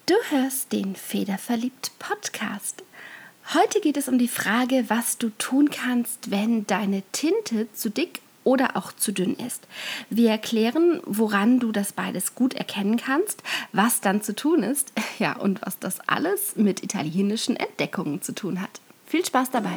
Du hörst den Federverliebt Podcast. Heute geht es um die Frage, was du tun kannst, wenn deine Tinte zu dick oder auch zu dünn ist. Wir erklären, woran du das beides gut erkennen kannst, was dann zu tun ist, ja, und was das alles mit italienischen Entdeckungen zu tun hat. Viel Spaß dabei!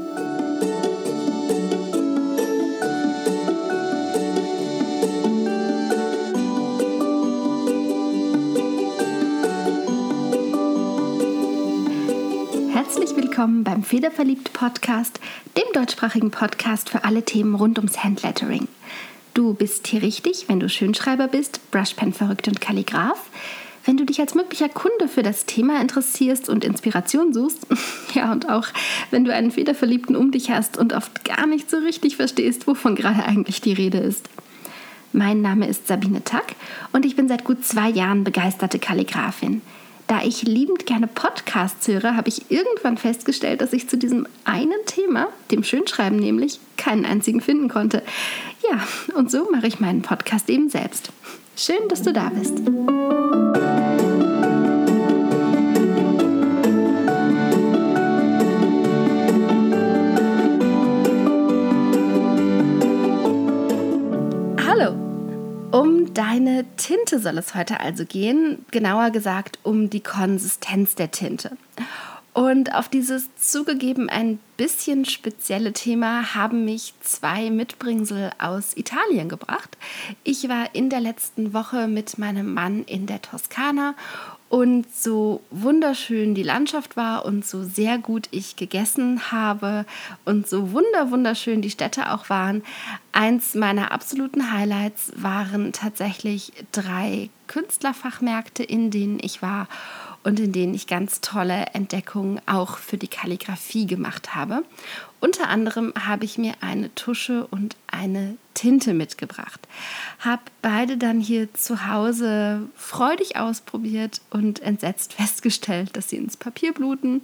Herzlich willkommen beim Federverliebt Podcast, dem deutschsprachigen Podcast für alle Themen rund ums Handlettering. Du bist hier richtig, wenn du Schönschreiber bist, Brushpen-verrückt und Kalligraph. Wenn du dich als möglicher Kunde für das Thema interessierst und Inspiration suchst, ja, und auch wenn du einen Federverliebten um dich hast und oft gar nicht so richtig verstehst, wovon gerade eigentlich die Rede ist. Mein Name ist Sabine Tack und ich bin seit gut 2 Jahren begeisterte Kalligraphin. Da ich liebend gerne Podcasts höre, habe ich irgendwann festgestellt, dass ich zu diesem einen Thema, dem Schönschreiben nämlich, keinen einzigen finden konnte. Ja, und so mache ich meinen Podcast eben selbst. Schön, dass du da bist. Hallo! Um deine Tinte soll es heute also gehen, genauer gesagt um die Konsistenz der Tinte. Und auf dieses zugegeben ein bisschen spezielle Thema haben mich 2 Mitbringsel aus Italien gebracht. Ich war in der letzten Woche mit meinem Mann in der Toskana und so wunderschön die Landschaft war und so sehr gut ich gegessen habe und so wunderschön die Städte auch waren. Eins meiner absoluten Highlights waren tatsächlich 3 Künstlerfachmärkte, in denen ich war und in denen ich ganz tolle Entdeckungen auch für die Kalligrafie gemacht habe. Unter anderem habe ich mir eine Tusche und eine Tinte mitgebracht. Habe beide dann hier zu Hause freudig ausprobiert und entsetzt festgestellt, dass sie ins Papier bluten.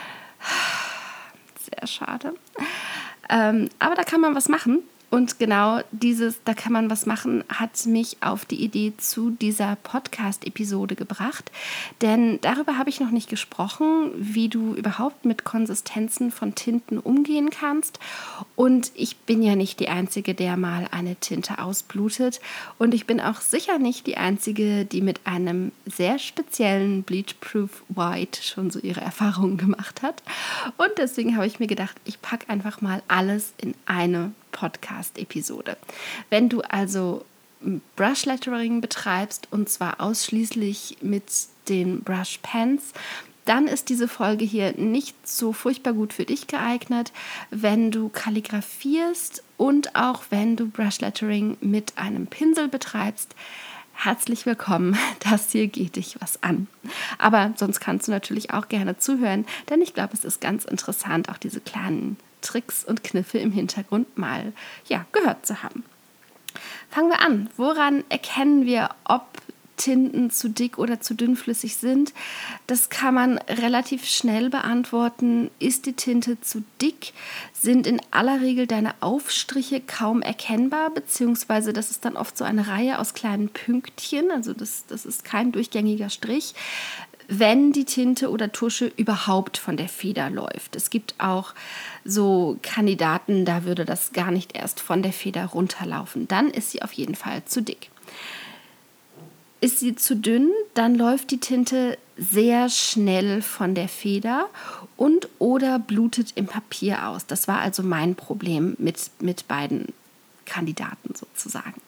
Sehr schade. Aber da kann man was machen. Und genau dieses, da kann man was machen, hat mich auf die Idee zu dieser Podcast-Episode gebracht. Denn darüber habe ich noch nicht gesprochen, wie du überhaupt mit Konsistenzen von Tinten umgehen kannst. Und ich bin ja nicht die Einzige, der mal eine Tinte ausblutet. Und ich bin auch sicher nicht die Einzige, die mit einem sehr speziellen Bleach-Proof White schon so ihre Erfahrungen gemacht hat. Und deswegen habe ich mir gedacht, ich packe einfach mal alles in eine Podcast-Episode. Wenn du also Brushlettering betreibst und zwar ausschließlich mit den Brushpens, dann ist diese Folge hier nicht so furchtbar gut für dich geeignet. Wenn du kalligrafierst und auch wenn du Brushlettering mit einem Pinsel betreibst, herzlich willkommen, das hier geht dich was an. Aber sonst kannst du natürlich auch gerne zuhören, denn ich glaube, es ist ganz interessant, auch diese kleinen Tricks und Kniffe im Hintergrund mal gehört zu haben. Fangen wir an. Woran erkennen wir, ob Tinten zu dick oder zu dünnflüssig sind? Das kann man relativ schnell beantworten. Ist die Tinte zu dick, sind in aller Regel deine Aufstriche kaum erkennbar, beziehungsweise das ist dann oft so eine Reihe aus kleinen Pünktchen, also das ist kein durchgängiger Strich, wenn die Tinte oder Tusche überhaupt von der Feder läuft. Es gibt auch so Kandidaten, da würde das gar nicht erst von der Feder runterlaufen. Dann ist sie auf jeden Fall zu dick. Ist sie zu dünn, dann läuft die Tinte sehr schnell von der Feder und oder blutet im Papier aus. Das war also mein Problem mit beiden Kandidaten sozusagen.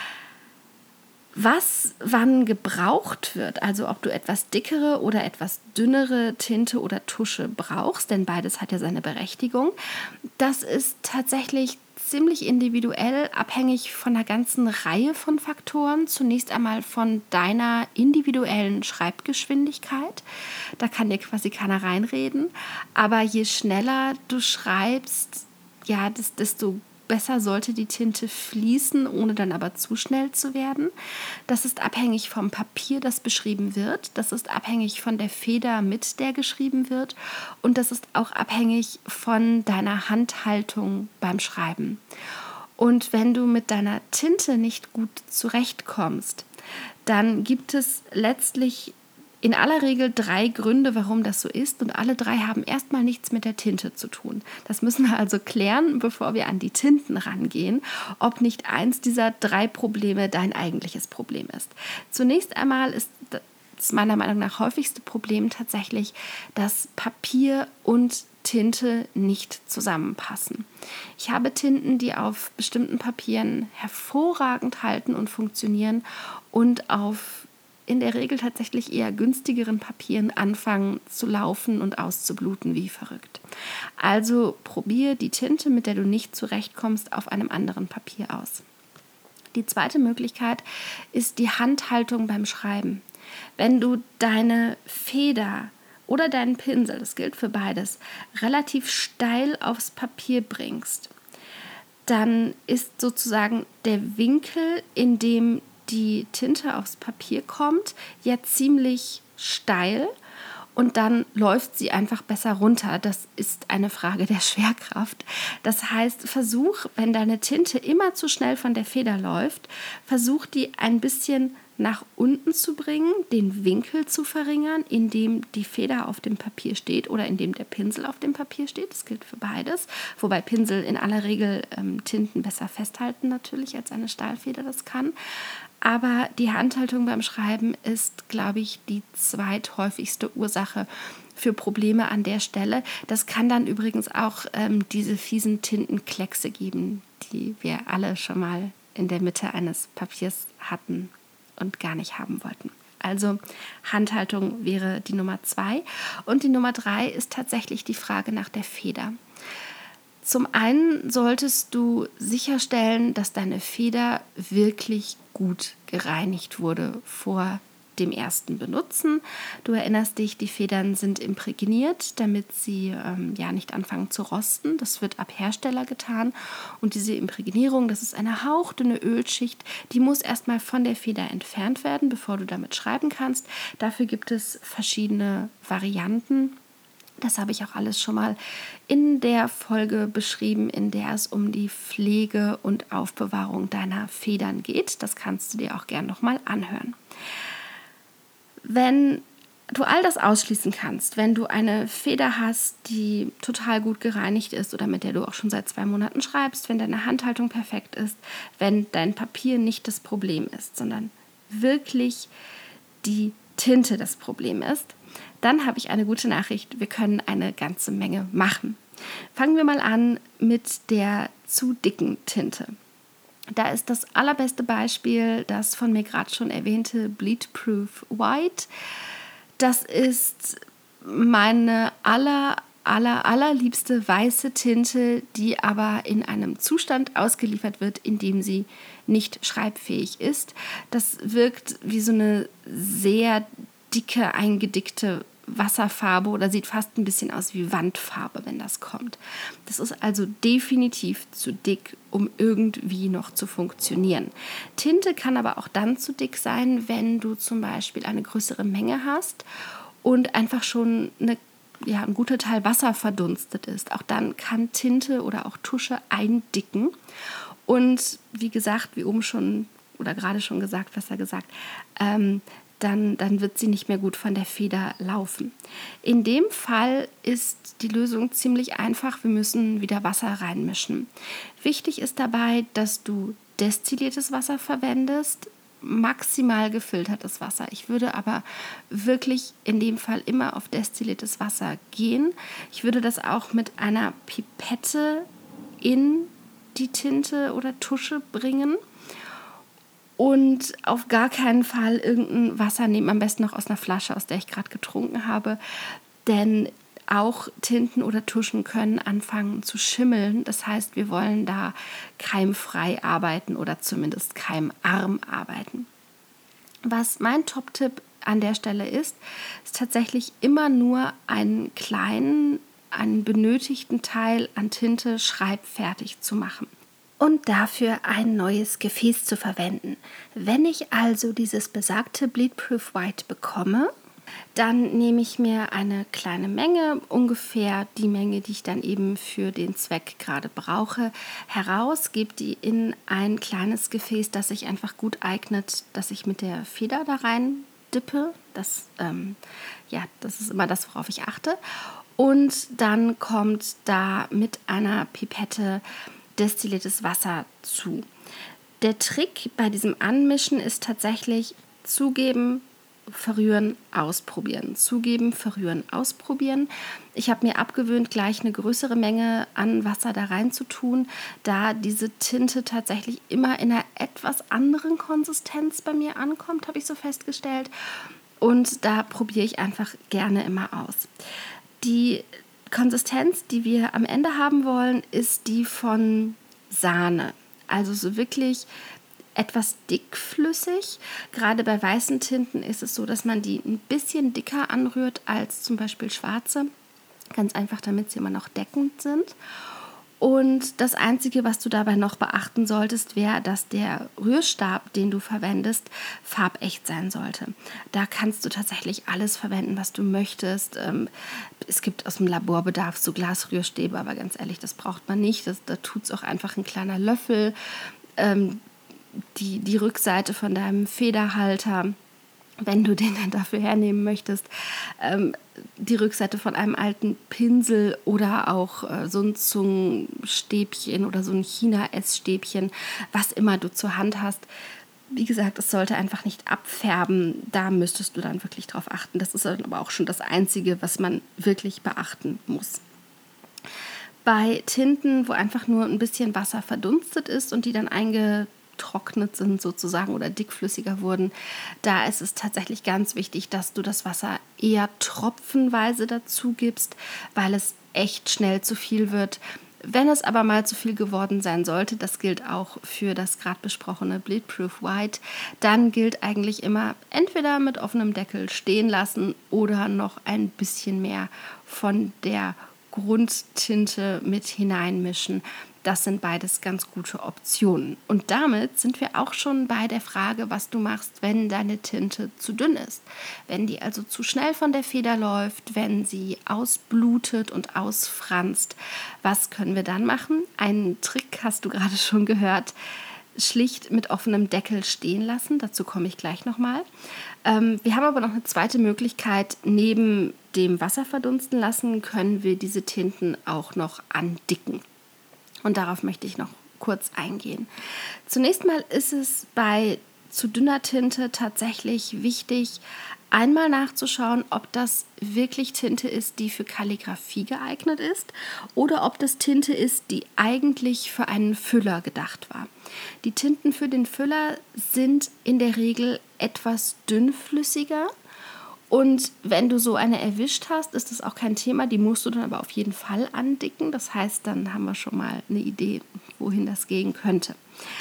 Was wann gebraucht wird, also ob du etwas dickere oder etwas dünnere Tinte oder Tusche brauchst, denn beides hat ja seine Berechtigung, das ist tatsächlich ziemlich individuell, abhängig von einer ganzen Reihe von Faktoren. Zunächst einmal von deiner individuellen Schreibgeschwindigkeit. Da kann dir quasi keiner reinreden. Aber je schneller du schreibst, desto besser sollte die Tinte fließen, ohne dann aber zu schnell zu werden. Das ist abhängig vom Papier, das beschrieben wird. Das ist abhängig von der Feder, mit der geschrieben wird. Und das ist auch abhängig von deiner Handhaltung beim Schreiben. Und wenn du mit deiner Tinte nicht gut zurechtkommst, dann gibt es letztlich in aller Regel 3 Gründe, warum das so ist, und alle 3 haben erstmal nichts mit der Tinte zu tun. Das müssen wir also klären, bevor wir an die Tinten rangehen, ob nicht eins dieser 3 Probleme dein eigentliches Problem ist. Zunächst einmal ist das meiner Meinung nach häufigste Problem tatsächlich, dass Papier und Tinte nicht zusammenpassen. Ich habe Tinten, die auf bestimmten Papieren hervorragend halten und funktionieren und auf in der Regel tatsächlich eher günstigeren Papieren anfangen zu laufen und auszubluten wie verrückt. Also probiere die Tinte, mit der du nicht zurechtkommst, auf einem anderen Papier aus. Die zweite Möglichkeit ist die Handhaltung beim Schreiben. Wenn du deine Feder oder deinen Pinsel, das gilt für beides, relativ steil aufs Papier bringst, dann ist sozusagen der Winkel, in dem die Tinte aufs Papier kommt, ja ziemlich steil und dann läuft sie einfach besser runter. Das ist eine Frage der Schwerkraft. Das heißt, versuch, wenn deine Tinte immer zu schnell von der Feder läuft, versuch die ein bisschen nach unten zu bringen, den Winkel zu verringern, indem die Feder auf dem Papier steht oder indem der Pinsel auf dem Papier steht. Das gilt für beides, wobei Pinsel in aller Regel Tinten besser festhalten natürlich, als eine Stahlfeder das kann. Aber die Handhaltung beim Schreiben ist, glaube ich, die zweithäufigste Ursache für Probleme an der Stelle. Das kann dann übrigens auch diese fiesen Tintenkleckse geben, die wir alle schon mal in der Mitte eines Papiers hatten und gar nicht haben wollten. Also Handhaltung wäre die Nummer 2. Und die Nummer 3 ist tatsächlich die Frage nach der Feder. Zum einen solltest du sicherstellen, dass deine Feder wirklich gut gereinigt wurde vor dem ersten Benutzen. Du erinnerst dich, die Federn sind imprägniert, damit sie nicht anfangen zu rosten. Das wird ab Hersteller getan. Und diese Imprägnierung, das ist eine hauchdünne Ölschicht, die muss erstmal von der Feder entfernt werden, bevor du damit schreiben kannst. Dafür gibt es verschiedene Varianten. Das habe ich auch alles schon mal in der Folge beschrieben, in der es um die Pflege und Aufbewahrung deiner Federn geht. Das kannst du dir auch gern nochmal anhören. Wenn du all das ausschließen kannst, wenn du eine Feder hast, die total gut gereinigt ist oder mit der du auch schon seit 2 Monaten schreibst, wenn deine Handhaltung perfekt ist, wenn dein Papier nicht das Problem ist, sondern wirklich die Tinte das Problem ist, dann habe ich eine gute Nachricht. Wir können eine ganze Menge machen. Fangen wir mal an mit der zu dicken Tinte. Da ist das allerbeste Beispiel das von mir gerade schon erwähnte Bleed-Proof White. Das ist meine allerliebste weiße Tinte, die aber in einem Zustand ausgeliefert wird, in dem sie nicht schreibfähig ist. Das wirkt wie so eine sehr dicke, eingedickte Wasserfarbe oder sieht fast ein bisschen aus wie Wandfarbe, wenn das kommt. Das ist also definitiv zu dick, um irgendwie noch zu funktionieren. Tinte kann aber auch dann zu dick sein, wenn du zum Beispiel eine größere Menge hast und einfach schon ein guter Teil Wasser verdunstet ist. Auch dann kann Tinte oder auch Tusche eindicken. Und wie gesagt, wie oben schon oder gerade schon gesagt, besser gesagt, dann wird sie nicht mehr gut von der Feder laufen. In dem Fall ist die Lösung ziemlich einfach. Wir müssen wieder Wasser reinmischen. Wichtig ist dabei, dass du destilliertes Wasser verwendest, maximal gefiltertes Wasser. Ich würde aber wirklich in dem Fall immer auf destilliertes Wasser gehen. Ich würde das auch mit einer Pipette in die Tinte oder Tusche bringen. Und auf gar keinen Fall irgendein Wasser nehmen, am besten noch aus einer Flasche, aus der ich gerade getrunken habe. Denn auch Tinten oder Tuschen können anfangen zu schimmeln. Das heißt, wir wollen da keimfrei arbeiten oder zumindest keimarm arbeiten. Was mein Top-Tipp an der Stelle ist tatsächlich immer nur einen benötigten Teil an Tinte schreibfertig zu machen. Und dafür ein neues Gefäß zu verwenden. Wenn ich also dieses besagte Bleed-Proof White bekomme, dann nehme ich mir eine kleine Menge, ungefähr die Menge, die ich dann eben für den Zweck gerade brauche, heraus, gebe die in ein kleines Gefäß, das sich einfach gut eignet, das ich mit der Feder da rein aufdippe. Das ist immer das, worauf ich achte. Und dann kommt da mit einer Pipette destilliertes Wasser zu. Der Trick bei diesem Anmischen ist tatsächlich zugeben, verrühren, ausprobieren. Zugeben, verrühren, ausprobieren. Ich habe mir abgewöhnt, gleich eine größere Menge an Wasser da rein zu tun, da diese Tinte tatsächlich immer in einer etwas anderen Konsistenz bei mir ankommt, habe ich so festgestellt. Und da probiere ich einfach gerne immer aus. Die Konsistenz, die wir am Ende haben wollen, ist die von Sahne. Also so wirklich etwas dickflüssig. Gerade bei weißen Tinten ist es so, dass man die ein bisschen dicker anrührt als zum Beispiel schwarze. Ganz einfach, damit sie immer noch deckend sind. Und das Einzige, was du dabei noch beachten solltest, wäre, dass der Rührstab, den du verwendest, farbecht sein sollte. Da kannst du tatsächlich alles verwenden, was du möchtest. Es gibt aus dem Laborbedarf so Glasrührstäbe, aber ganz ehrlich, das braucht man nicht. Da tut es auch einfach ein kleiner Löffel. Die Rückseite von deinem Federhalter, wenn du den dann dafür hernehmen möchtest, die Rückseite von einem alten Pinsel oder auch so ein Zungenstäbchen oder so ein China-Essstäbchen, was immer du zur Hand hast. Wie gesagt, es sollte einfach nicht abfärben. Da müsstest du dann wirklich drauf achten. Das ist aber auch schon das Einzige, was man wirklich beachten muss. Bei Tinten, wo einfach nur ein bisschen Wasser verdunstet ist und die dann eingetrocknet sind sozusagen oder dickflüssiger wurden, da ist es tatsächlich ganz wichtig, dass du das Wasser eher tropfenweise dazu gibst, weil es echt schnell zu viel wird. Wenn es aber mal zu viel geworden sein sollte, das gilt auch für das gerade besprochene Bleedproof White, dann gilt eigentlich immer entweder mit offenem Deckel stehen lassen oder noch ein bisschen mehr von der Grundtinte mit hineinmischen. Das sind beides ganz gute Optionen. Und damit sind wir auch schon bei der Frage, was du machst, wenn deine Tinte zu dünn ist. Wenn die also zu schnell von der Feder läuft, wenn sie ausblutet und ausfranst. Was können wir dann machen? Einen Trick hast du gerade schon gehört. Schlicht mit offenem Deckel stehen lassen. Dazu komme ich gleich nochmal. Wir haben aber noch eine zweite Möglichkeit. Neben dem Wasser verdunsten lassen, können wir diese Tinten auch noch andicken. Und darauf möchte ich noch kurz eingehen. Zunächst mal ist es bei zu dünner Tinte tatsächlich wichtig, einmal nachzuschauen, ob das wirklich Tinte ist, die für Kalligrafie geeignet ist oder ob das Tinte ist, die eigentlich für einen Füller gedacht war. Die Tinten für den Füller sind in der Regel etwas dünnflüssiger. Und wenn du so eine erwischt hast, ist das auch kein Thema. Die musst du dann aber auf jeden Fall andicken. Das heißt, dann haben wir schon mal eine Idee, wohin das gehen könnte.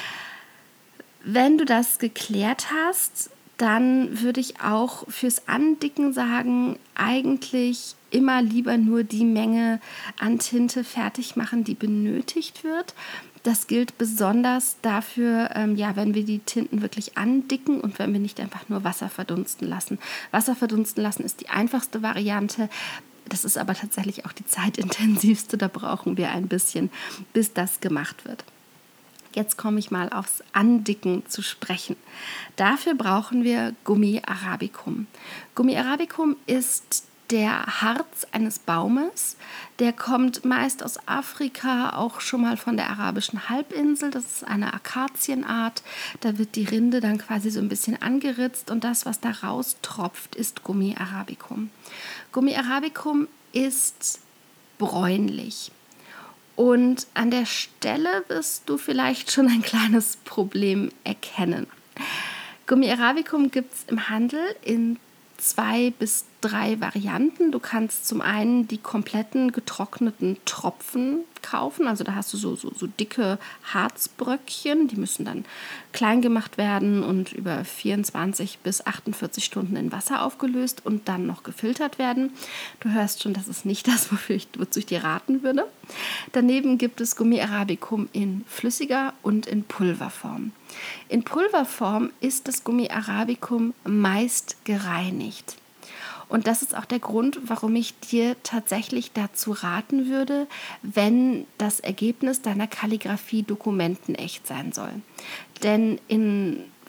Wenn du das geklärt hast, dann würde ich auch fürs Andicken sagen, eigentlich immer lieber nur die Menge an Tinte fertig machen, die benötigt wird. Das gilt besonders dafür, wenn wir die Tinten wirklich andicken und wenn wir nicht einfach nur Wasser verdunsten lassen. Wasser verdunsten lassen ist die einfachste Variante. Das ist aber tatsächlich auch die zeitintensivste. Da brauchen wir ein bisschen, bis das gemacht wird. Jetzt komme ich mal aufs Andicken zu sprechen. Dafür brauchen wir Gummi Arabicum. Gummi Arabicum ist der Harz eines Baumes. Der kommt meist aus Afrika, auch schon mal von der arabischen Halbinsel. Das ist eine Akazienart. Da wird die Rinde dann quasi so ein bisschen angeritzt und das, was da raustropft, ist Gummi Arabicum. Gummi Arabicum ist bräunlich. Und an der Stelle wirst du vielleicht schon ein kleines Problem erkennen. Gummi Arabicum gibt es im Handel in 2 bis 3 Varianten. Du kannst zum einen die kompletten getrockneten Tropfen kaufen. Also da hast du so dicke Harzbröckchen. Die müssen dann klein gemacht werden und über 24 bis 48 Stunden in Wasser aufgelöst und dann noch gefiltert werden. Du hörst schon, das ist nicht das, wozu ich dir raten würde. Daneben gibt es Gummi Arabicum in flüssiger und in Pulverform. In Pulverform ist das Gummi Arabicum meist gereinigt. Und das ist auch der Grund, warum ich dir tatsächlich dazu raten würde, wenn das Ergebnis deiner Kalligrafie dokumentenecht sein soll. Denn in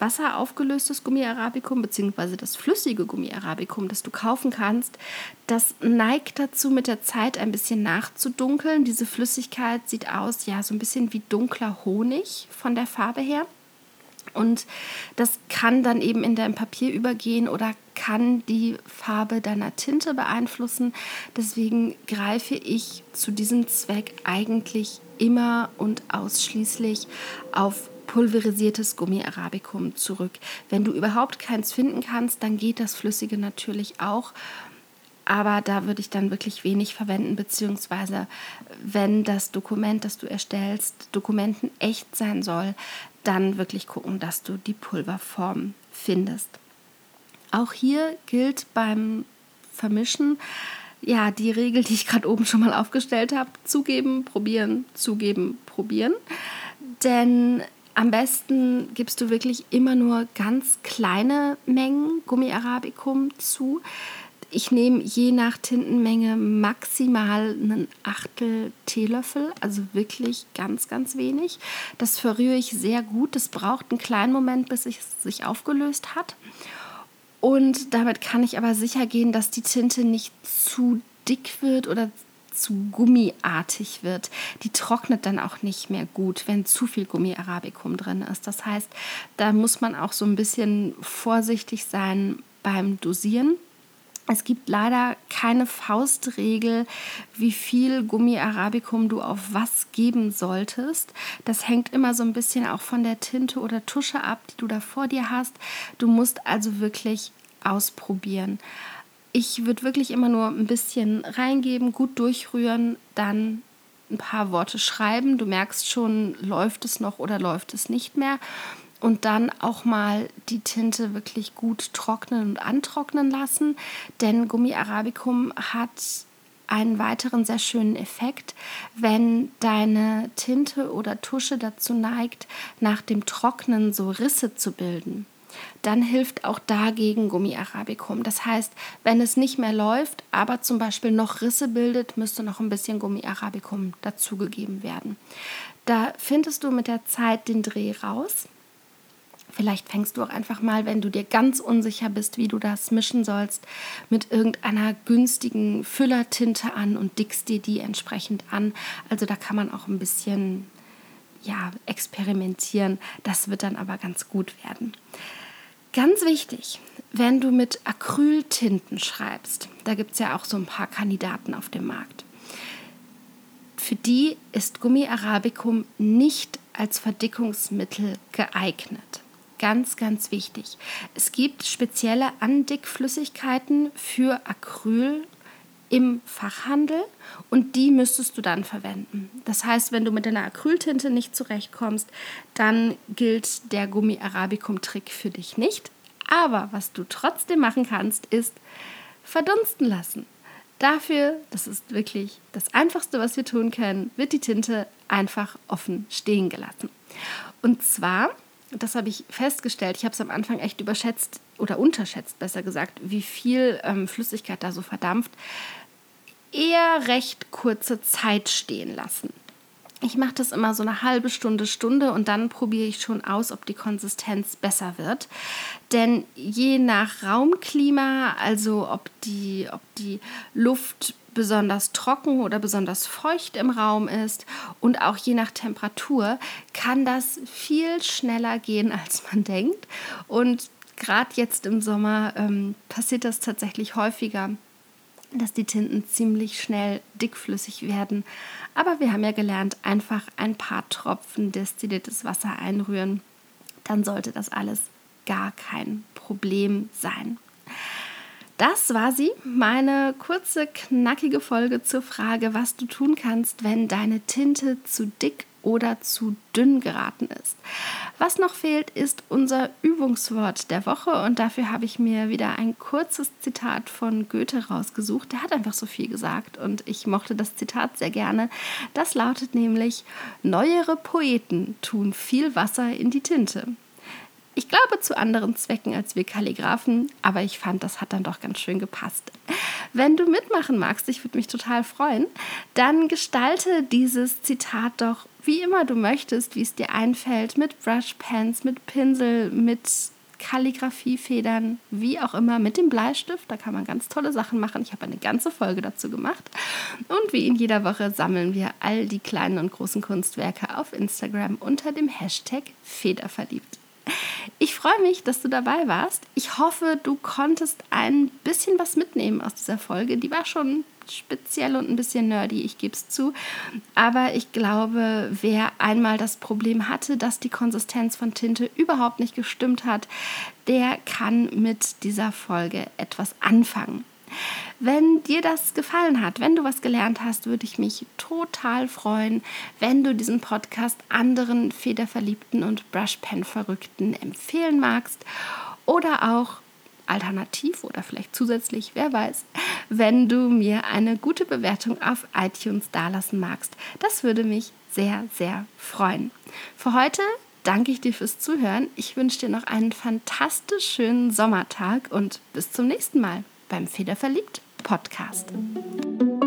Wasser aufgelöstes Gummi Arabicum bzw. das flüssige Gummi Arabicum, das du kaufen kannst, das neigt dazu, mit der Zeit ein bisschen nachzudunkeln. Diese Flüssigkeit sieht aus, ja, so ein bisschen wie dunkler Honig von der Farbe her. Und das kann dann eben in dein Papier übergehen oder kann die Farbe deiner Tinte beeinflussen. Deswegen greife ich zu diesem Zweck eigentlich immer und ausschließlich auf pulverisiertes Gummi Arabicum zurück. Wenn du überhaupt keins finden kannst, dann geht das Flüssige natürlich auch. Aber da würde ich dann wirklich wenig verwenden, beziehungsweise wenn das Dokument, das du erstellst, Dokumenten echt sein soll, dann wirklich gucken, dass du die Pulverform findest. Auch hier gilt beim Vermischen ja die Regel, die ich gerade oben schon mal aufgestellt habe: zugeben, probieren, zugeben, probieren. Denn am besten gibst du wirklich immer nur ganz kleine Mengen Gummi Arabicum zu. Ich nehme je nach Tintenmenge maximal einen Achtel Teelöffel, also wirklich ganz, ganz wenig. Das verrühre ich sehr gut. Das braucht einen kleinen Moment, bis es sich aufgelöst hat. Und damit kann ich aber sicher gehen, dass die Tinte nicht zu dick wird oder zu gummiartig wird. Die trocknet dann auch nicht mehr gut, wenn zu viel Gummi Arabicum drin ist. Das heißt, da muss man auch so ein bisschen vorsichtig sein beim Dosieren. Es gibt leider keine Faustregel, wie viel Gummi Arabicum du auf was geben solltest. Das hängt immer so ein bisschen auch von der Tinte oder Tusche ab, die du da vor dir hast. Du musst also wirklich ausprobieren. Ich würde wirklich immer nur ein bisschen reingeben, gut durchrühren, dann ein paar Worte schreiben. Du merkst schon, läuft es noch oder läuft es nicht mehr. Und dann auch mal die Tinte wirklich gut trocknen und antrocknen lassen. Denn Gummi Arabicum hat einen weiteren sehr schönen Effekt, wenn deine Tinte oder Tusche dazu neigt, nach dem Trocknen so Risse zu bilden. Dann hilft auch dagegen Gummi Arabicum. Das heißt, wenn es nicht mehr läuft, aber zum Beispiel noch Risse bildet, müsste noch ein bisschen Gummi Arabicum dazugegeben werden. Da findest du mit der Zeit den Dreh raus. Vielleicht fängst du auch einfach mal, wenn du dir ganz unsicher bist, wie du das mischen sollst, mit irgendeiner günstigen Füllertinte an und dickst dir die entsprechend an. Also da kann man auch ein bisschen experimentieren. Das wird dann aber ganz gut werden. Ganz wichtig, wenn du mit Acryltinten schreibst, da gibt es ja auch so ein paar Kandidaten auf dem Markt. Für die ist Gummi Arabicum nicht als Verdickungsmittel geeignet. Ganz, ganz wichtig. Es gibt spezielle Andickflüssigkeiten für Acryl im Fachhandel und die müsstest du dann verwenden. Das heißt, wenn du mit deiner Acryltinte nicht zurechtkommst, dann gilt der Gummi Arabicum-Trick für dich nicht. Aber was du trotzdem machen kannst, ist verdunsten lassen. Dafür, das ist wirklich das Einfachste, was wir tun können, wird die Tinte einfach offen stehen gelassen. Und zwar, das habe ich festgestellt, ich habe es am Anfang echt überschätzt oder unterschätzt, besser gesagt, wie viel Flüssigkeit da so verdampft, eher recht kurze Zeit stehen lassen. Ich mache das immer so eine halbe Stunde und dann probiere ich schon aus, ob die Konsistenz besser wird. Denn je nach Raumklima, also ob die Luft besonders trocken oder besonders feucht im Raum ist und auch je nach Temperatur, kann das viel schneller gehen, als man denkt. Und gerade jetzt im Sommer passiert das tatsächlich häufiger, dass die Tinten ziemlich schnell dickflüssig werden. Aber wir haben ja gelernt, einfach ein paar Tropfen destilliertes Wasser einrühren. Dann sollte das alles gar kein Problem sein. Das war sie, meine kurze, knackige Folge zur Frage, was du tun kannst, wenn deine Tinte zu dick oder zu dünn geraten ist. Was noch fehlt, ist unser Übungswort der Woche und dafür habe ich mir wieder ein kurzes Zitat von Goethe rausgesucht. Der hat einfach so viel gesagt und ich mochte das Zitat sehr gerne. Das lautet nämlich: Neuere Poeten tun viel Wasser in die Tinte. Ich glaube zu anderen Zwecken als wir Kalligraphen, aber ich fand, das hat dann doch ganz schön gepasst. Wenn du mitmachen magst, ich würde mich total freuen, dann gestalte dieses Zitat doch wie immer du möchtest, wie es dir einfällt, mit Brushpens, mit Pinsel, mit Kalligrafiefedern, wie auch immer, mit dem Bleistift. Da kann man ganz tolle Sachen machen. Ich habe eine ganze Folge dazu gemacht. Und wie in jeder Woche sammeln wir all die kleinen und großen Kunstwerke auf Instagram unter dem Hashtag Federverliebt. Ich freue mich, dass du dabei warst. Ich hoffe, du konntest ein bisschen was mitnehmen aus dieser Folge. Die war schon speziell und ein bisschen nerdy, ich gebe es zu. Aber ich glaube, wer einmal das Problem hatte, dass die Konsistenz von Tinte überhaupt nicht gestimmt hat, der kann mit dieser Folge etwas anfangen. Wenn dir das gefallen hat, wenn du was gelernt hast, würde ich mich total freuen, wenn du diesen Podcast anderen Federverliebten und Brushpen-Verrückten empfehlen magst oder auch alternativ oder vielleicht zusätzlich, wer weiß, wenn du mir eine gute Bewertung auf iTunes dalassen magst. Das würde mich sehr, sehr freuen. Für heute danke ich dir fürs Zuhören. Ich wünsche dir noch einen fantastisch schönen Sommertag und bis zum nächsten Mal beim Federverliebt Podcast.